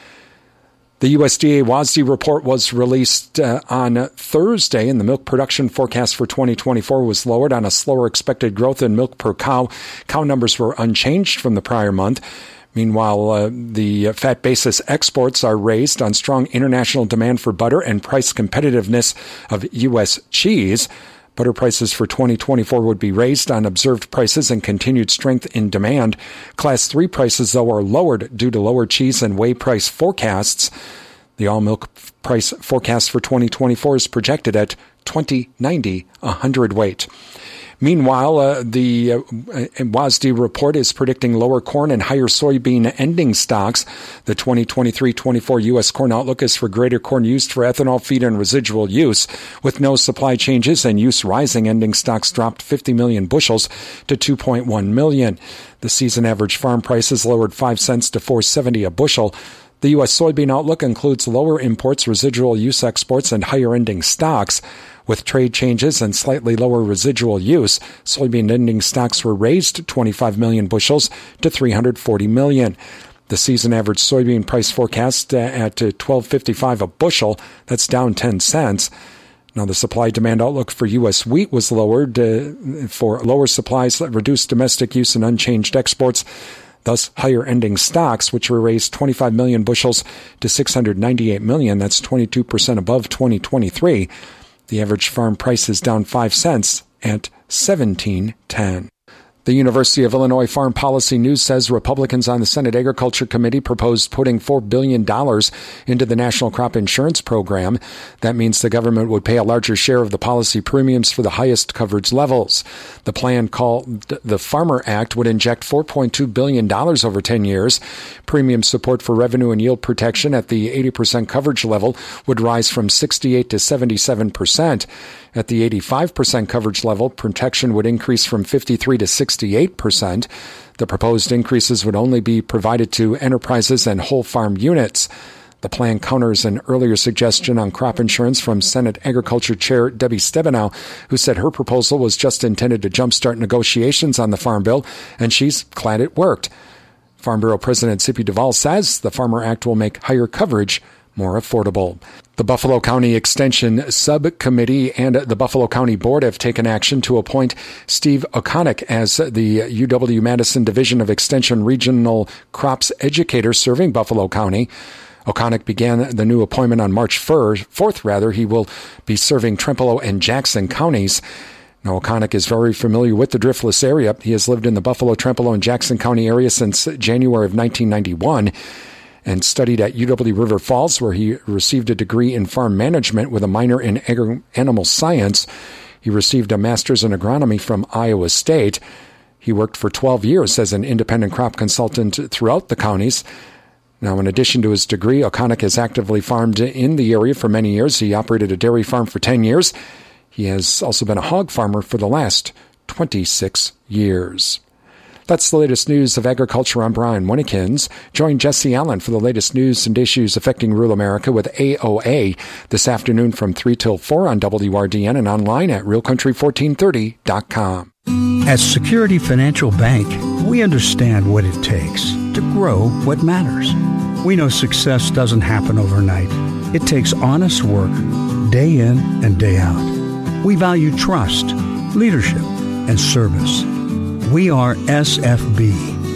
The U S D A W A S D report was released uh, on Thursday, and the milk production forecast for twenty twenty-four was lowered on a slower expected growth in milk per cow. Cow numbers were unchanged from the prior month. Meanwhile, uh, the fat basis exports are raised on strong international demand for butter and price competitiveness of U S cheese. Butter prices for twenty twenty-four would be raised on observed prices and continued strength in demand. Class three prices, though, are lowered due to lower cheese and whey price forecasts. The all milk price forecast for twenty twenty-four is projected at twenty ninety a hundredweight. Meanwhile, uh, the uh, W A S D report is predicting lower corn and higher soybean ending stocks. The twenty twenty-three twenty-four U S corn outlook is for greater corn used for ethanol feed and residual use. With no supply changes and use rising, ending stocks dropped fifty million bushels to two point one million. The season average farm prices lowered five cents to four seventy a bushel. The U S soybean outlook includes lower imports, residual use exports, and higher ending stocks. With trade changes and slightly lower residual use, soybean ending stocks were raised twenty-five million bushels to three hundred forty million. The season average soybean price forecast at twelve fifty-five a bushel. That's down ten cents. Now, the supply-demand outlook for U S wheat was lowered uh, for lower supplies, reduced domestic use, and unchanged exports. Thus, higher ending stocks, which were raised twenty-five million bushels to six hundred ninety-eight million. That's twenty-two percent above twenty twenty-three. The average farm price is down five cents at seventeen ten. The University of Illinois Farm Policy News says Republicans on the Senate Agriculture Committee proposed putting four billion dollars into the National Crop Insurance Program. That means the government would pay a larger share of the policy premiums for the highest coverage levels. The plan, called the Farmer Act, would inject four point two billion dollars over ten years. Premium support for revenue and yield protection at the eighty percent coverage level would rise from sixty-eight to seventy-seven percent. At the eighty-five percent coverage level, protection would increase from fifty-three to sixty-eight percent. The proposed increases would only be provided to enterprises and whole farm units. The plan counters an earlier suggestion on crop insurance from Senate Agriculture Chair Debbie Stabenow, who said her proposal was just intended to jumpstart negotiations on the Farm Bill, and she's glad it worked. Farm Bureau President Zippy Duvall says the Farmer Act will make higher coverage more affordable. The Buffalo County Extension Subcommittee and the Buffalo County Board have taken action to appoint Steve O'Connick as the U W-Madison Division of Extension Regional Crops Educator serving Buffalo County. O'Connick began the new appointment on March fourth. Rather, he will be serving Trempealeau and Jackson counties. Now, O'Connick is very familiar with the Driftless area. He has lived in the Buffalo, Trempealeau, and Jackson County area since January of nineteen ninety-one. And studied at U W River Falls, where he received a degree in farm management with a minor in agri- animal science. He received a master's in agronomy from Iowa State. He worked for twelve years as an independent crop consultant throughout the counties. Now, in addition to his degree, O'Connick has actively farmed in the area for many years. He operated a dairy farm for ten years. He has also been a hog farmer for the last twenty-six years. That's the latest news of agriculture. I'm Brian Winnikins. Join Jesse Allen for the latest news and issues affecting rural America with A O A this afternoon from three till four on W R D N and online at real country fourteen thirty dot com. At Security Financial Bank, we understand what it takes to grow what matters. We know success doesn't happen overnight. It takes honest work, day in and day out. We value trust, leadership, and service. We are S F B,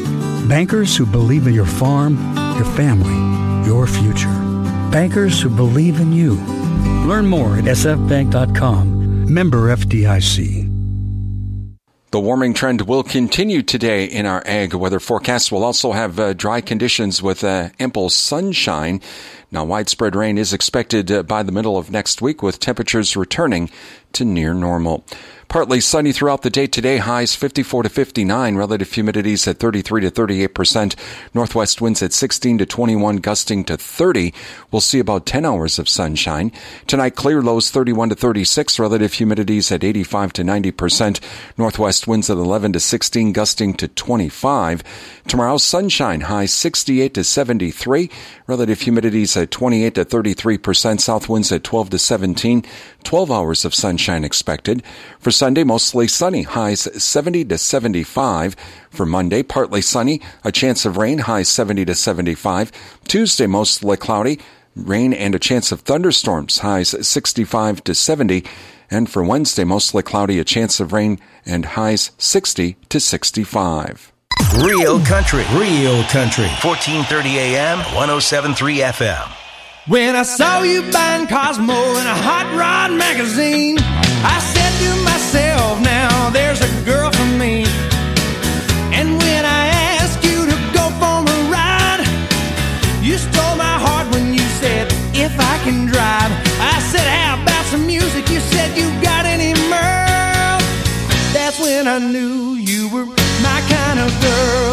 bankers who believe in your farm, your family, your future. Bankers who believe in you. Learn more at s f bank dot com. Member F D I C. The warming trend will continue today in our ag weather forecast. We'll also have uh, dry conditions with uh, ample sunshine. Now, widespread rain is expected uh, by the middle of next week, with temperatures returning to near normal. Partly sunny throughout the day today, highs fifty-four to fifty-nine, relative humidities at thirty-three to thirty-eight percent, northwest winds at sixteen to twenty-one, gusting to thirty. We'll see about ten hours of sunshine. Tonight, clear, lows thirty-one to thirty-six, relative humidities at eighty-five to ninety percent, northwest winds at eleven to sixteen, gusting to twenty-five. Tomorrow, sunshine, highs sixty-eight to seventy-three, relative humidities at twenty-eight to thirty-three percent, south winds at twelve to seventeen, twelve hours of sunshine expected. For Sunday, mostly sunny, highs seventy to seventy-five. For Monday, partly sunny, a chance of rain, highs seventy to seventy-five. Tuesday, mostly cloudy, rain and a chance of thunderstorms, highs sixty-five to seventy. And for Wednesday, mostly cloudy, a chance of rain, and highs sixty to sixty-five. Real country, real country. fourteen thirty A M, one oh seven point three F M. When I saw you buying Cosmo in a Hot Rod magazine, I said to myself, now there's a girl for me. And when I asked you to go for a ride, you stole my heart when you said, if I can drive. I said, how about some music? You said, you got any Merle? That's when I knew you were my kind of girl.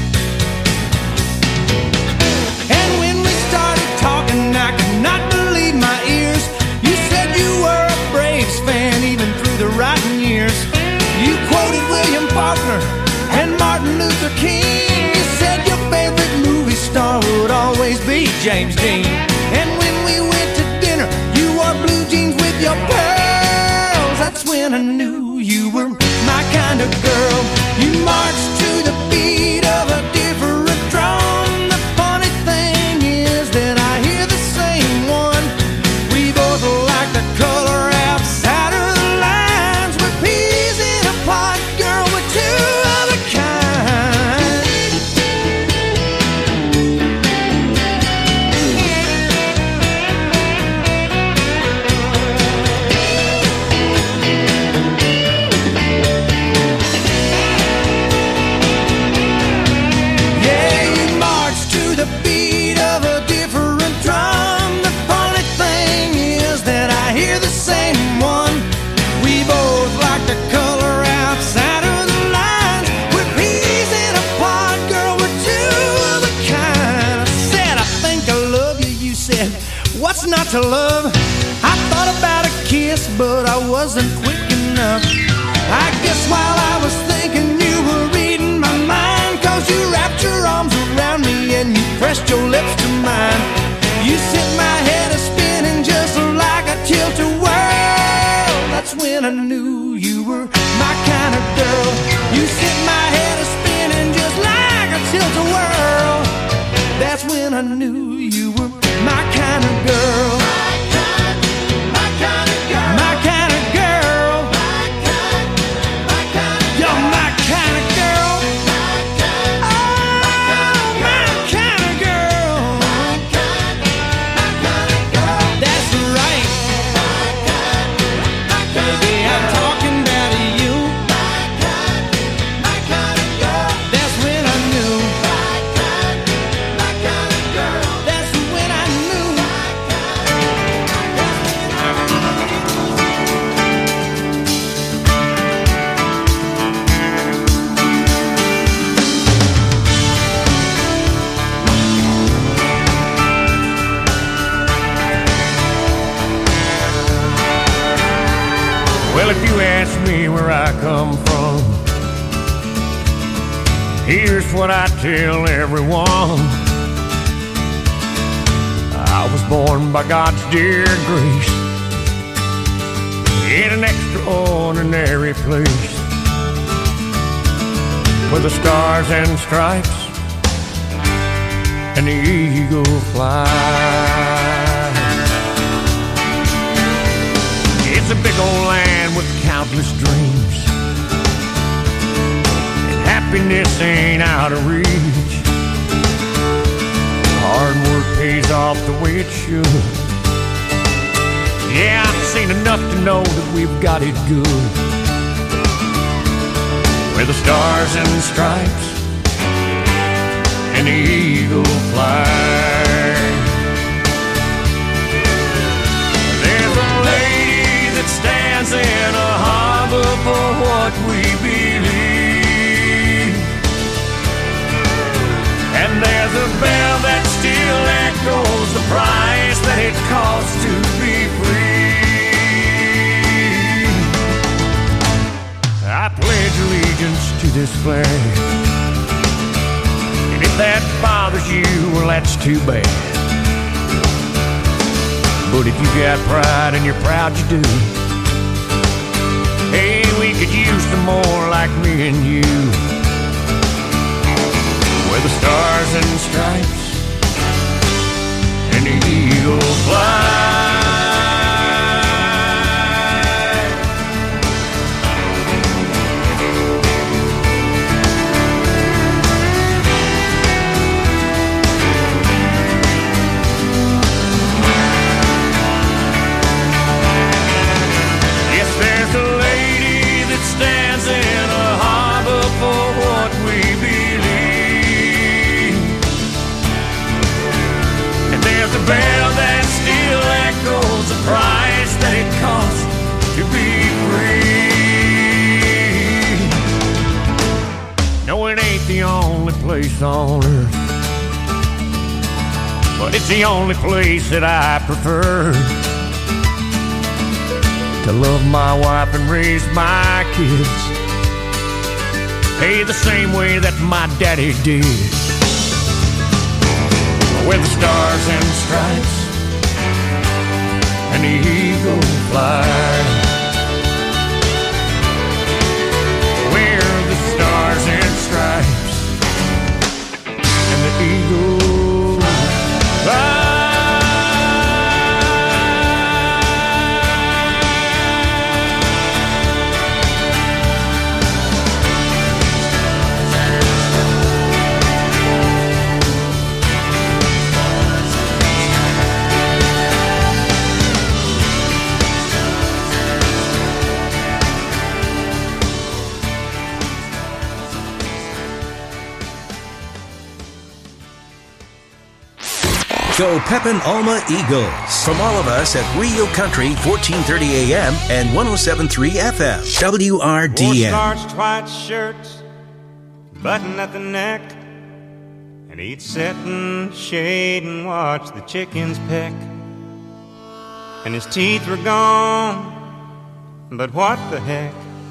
And when we started talking, I could not believe my ears. You said you were a Braves fan even through the rotten years. You quoted William Faulkner and Martin Luther King. You said your favorite movie star would always be James Dean. And when we went to dinner, you wore blue jeans with your pearls. That's when I knew you were my kind of girl. You marched to the beat of a different drum. The funny thing is that I hear the same one. We both like the color outside of the lines. We're peas in a pod, girl, we're two of a kind. Yeah, you march to the beat of a different drum. The funny thing is that I hear the same one. We both like the color outside of the lines. We're peas in a pod, girl, we're two of a kind. I said, I think I love you. You said, what's not to love? I thought about a kiss, but I wasn't quick enough. I guess while I was thinking, you were reading my mind, 'cause you wrapped your arms around me and you pressed your lips to mine. You sent my head a spinning just like a tilt-a-whirl. That's when I knew you were my kind of girl. You sent my head a spinning just like a tilt-a-whirl. That's when I knew you were my kind of girl. My kind, my kind of girl. My kind of girl. My kind, my kind of girl. You're my kind of girl. My kind, oh, my kind of girl. My kind, my kind of girl. That's right. My kind, my kind Baby, I'm talking about you. My kind, my kind of girl. That's when I knew. My kind, my kind of girl. That's when I knew. My kind, that's when I knew. Well, if you ask me where I come from, here's what I tell everyone. I was born by God's dear grace in an extraordinary place where the stars and stripes and the eagle fly. It's a big old land with countless dreams, and happiness ain't out of reach. Hard work pays off the way it should, Yeah, I've seen enough to know that we've got it good. Where the stars and the stripes and the eagle fly. There's a lady that stands in a harbor for what we believe. And there's a bell that still echoes the price that it costs to be free. I pledge allegiance to this flag. And if that bothers you, well, that's too bad. But if you got pride and you're proud you do, hey, we could use some more like me and you. Where the stars and stripes and the eagle fly. Yes, there's a lady that stands in a harbor for what we believe. And there's a bell that still echoes the price that it costs to be free. No, it ain't the only place on earth, but it's the only place that I prefer to love my wife and raise my kids, hey, the same way that my daddy did. Where the stars and stripes and the eagle fly. Where the stars and stripes and the eagle fly. Go Pepin Alma Eagles. From all of us at Radio Country, fourteen thirty A M and one oh seven point three F M. W R D N. Wore starched white shirts, button at the neck, and he'd sit in shade and watch the chickens peck. And his teeth were gone, but what the heck?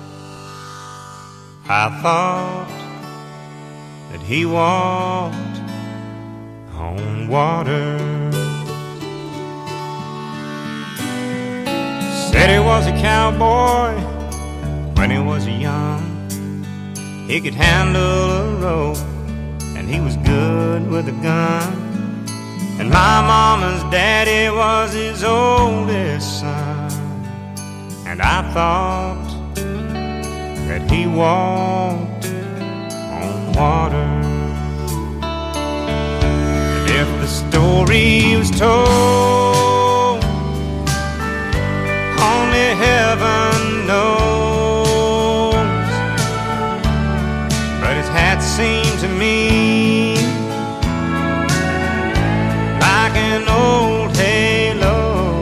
I thought that he walked on water. Said he was a cowboy when he was young. He could handle a rope and he was good with a gun. And my mama's daddy was his oldest son. And I thought that he walked on water. If the story was told, only heaven knows. But his hat seemed to me like an old halo.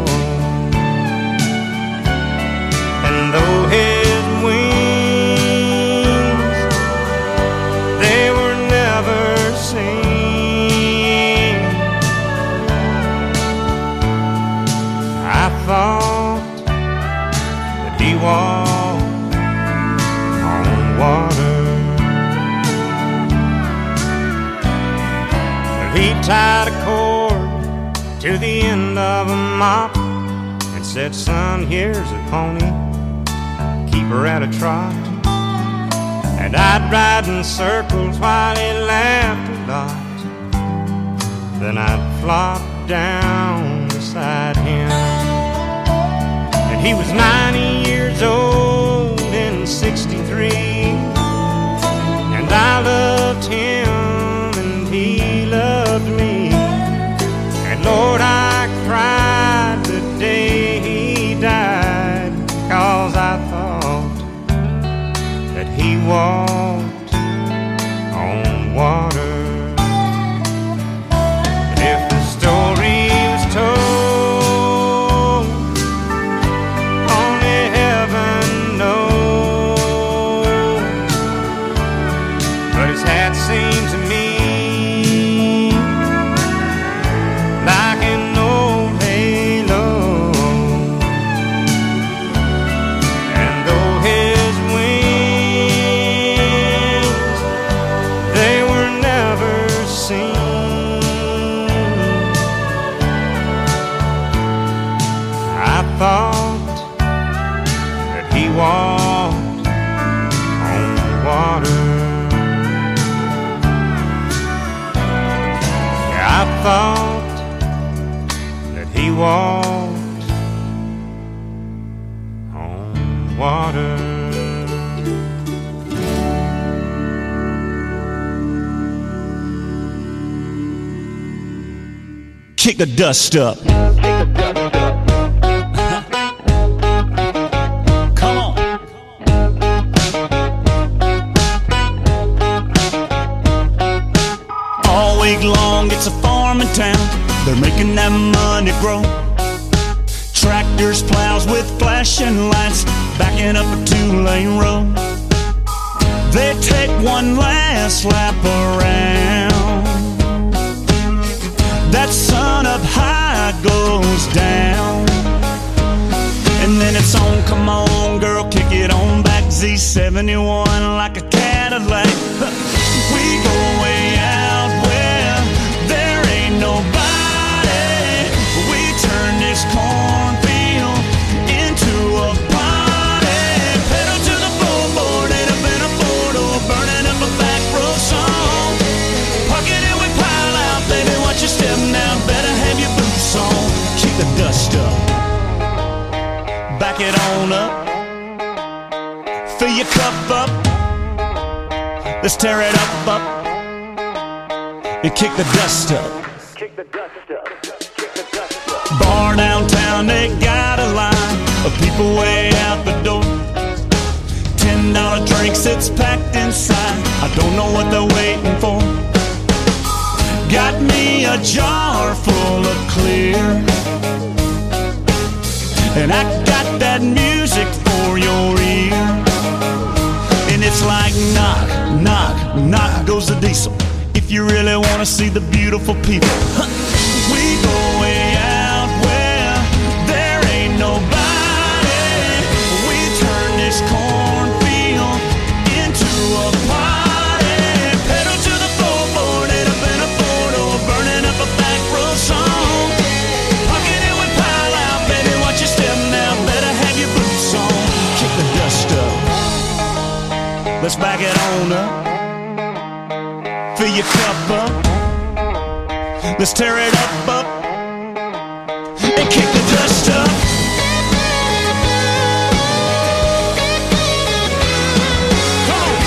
And though his wings, they were never seen, thought that he walked on water. But he tied a cord to the end of a mop and said, son, here's a pony, keep her at a trot. And I'd ride in circles while he laughed a lot. Then I'd flop down beside him. He was ninety years old in sixty-three, and I loved him and he loved me. And Lord, I cried the day he he walked on water. Kick the dust up. Come on. All week long, it's a farming town. They're making that money grow. Tractors, plows with flashing lights, backing up a two-lane road. They take one last lap around. That sun up high goes down. And then it's on, come on girl, kick it on back. Z seventy-one like a Cadillac. We go way out where there ain't nobody. We turn this cornfield into a party. Pedal to the floorboard, ain't up in a four-door, burning up a back row song. Parking it, we pile out, baby, watch your step now. Better have your boots on. Kick the dust up, back it on up, fill your cup up. Let's tear it up, up, and kick the dust up. Kick the dust up. Kick the dust up. Bar downtown, they got a line of people way out the door. Ten dollar drinks, it's packed inside. I don't know what they're waiting for. Got me a jar full of clear, and I got that music for your ear. And it's like knock, knock, knock goes the diesel. If you really want to see the beautiful people, we go way out where there ain't nobody. We turn this cornfield into a party. Pedal to the floorboard, ain't up in a four-door, burning up a back row song. Parking it, we pile out, baby, watch your step now. Better have your boots on. Kick the dust up. Let's back it on up. Fill your cup up. Let's tear it up, up, and kick the dust up. Come on.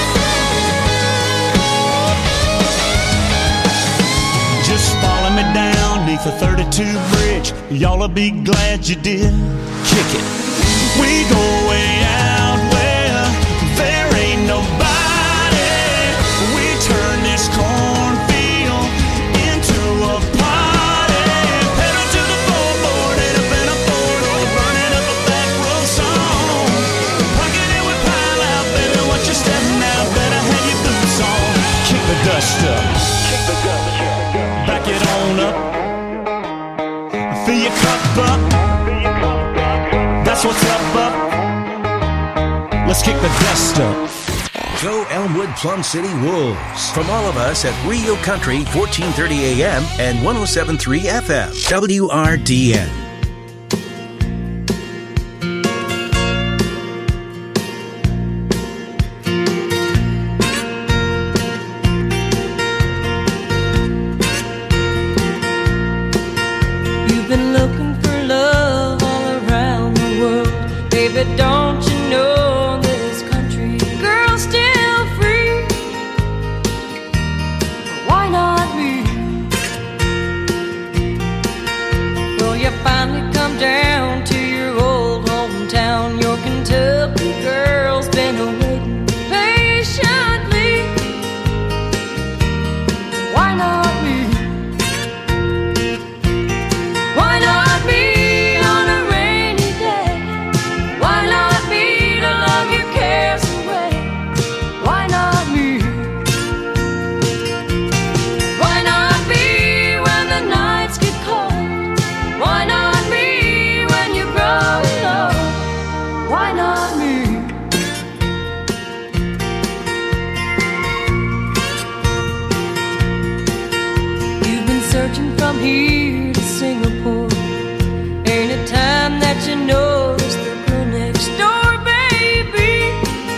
Just follow me down neath the thirty-two bridge. Y'all'll be glad you did. Kick it. We go way out where there ain't nobody. We turn this cornfield into a party. Pedal to the floorboard, ain't up in a four-door, burning up a back row song. Parking it, we pile out, baby, watch your step now. Better have your boots on. Kick the dust up. Kick the dust up. Back it on up. Fill your cup up. That's what's up, up. Let's kick the dust up. Go Elmwood Plum City Wolves. From all of us at Rio Country, fourteen thirty A M and one oh seven point three F M. W R D N. You've been looking for love all around the world. Baby, don't you know this country girl's still free? Why not me? Well, you finally come down to your old hometown. Your Kentucky girl's been waiting patiently. Why not me? Why not me on a rainy day? Why not me to love your cares away? Why not me? Why not me when the nights get cold? Why not me when you grow low? Why not me? You've been searching from here to Singapore. Ain't it time that you notice the girl next door, baby?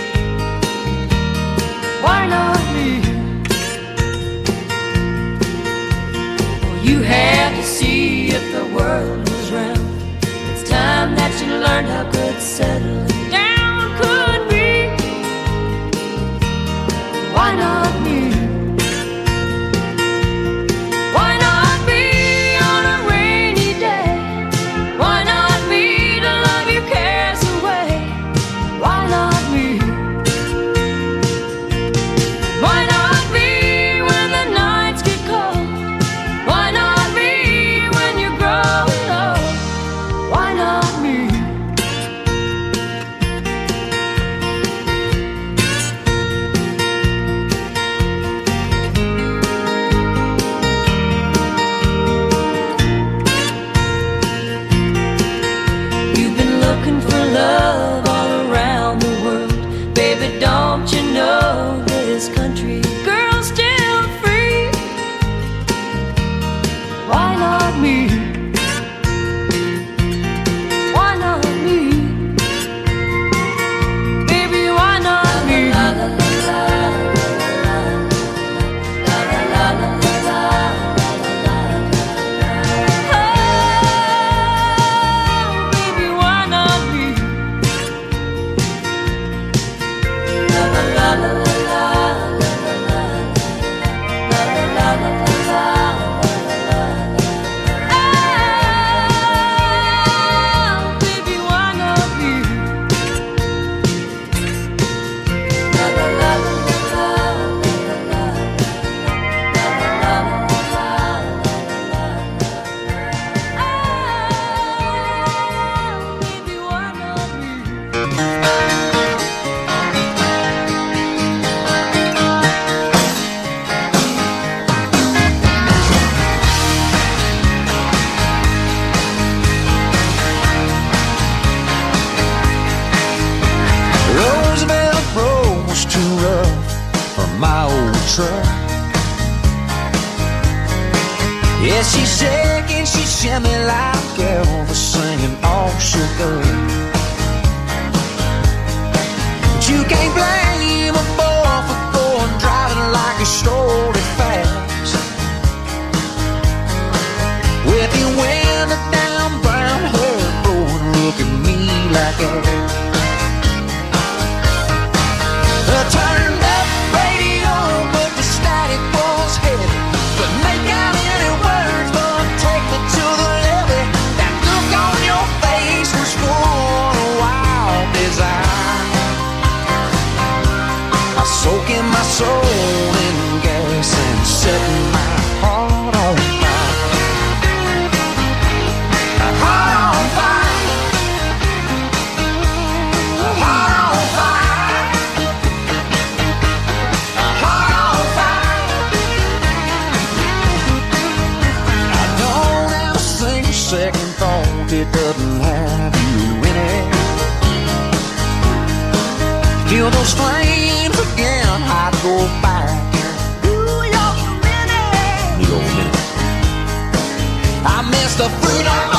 Why not me? Well, you had to see if the world world was round. It's time that you learned how good settling down could be. Why not me? Why not me on a rainy day? Why not me to love your cares away? Why not me? Why not me when the nights get cold? Why not me when you're growing old? Why not me? You've been looking for love all around the world. Baby, don't you know this country girl's still free? Why not me? Why not me? Baby, why not me? La la la la la la la la la la. Oh, baby, why not me? La la la la la la la la la la la la la. Oh, baby, why not me? La la la la la la la la baby, why not me? Roosevelt Road was too rough for my old truck. Yeah, she's shaking, she shimmy like Elvis singing all shook up. But you can't blame a boy for going driving like he stole it fast. With your window down, brown hair blowing, look at me like that. The turned up radio, but the static was heavy. Couldn't make out any words, but take me to the levee. That look on your face was full of wild desire. I soak in my soul in gas and set my heart on fire. Heart on fire. Heart on fire. Heart on fire. I don't have a single second thought it doesn't have you in it. Feel those flames again, I'd go back. Ooh, you're a minute. You're a minute. I miss the fruit of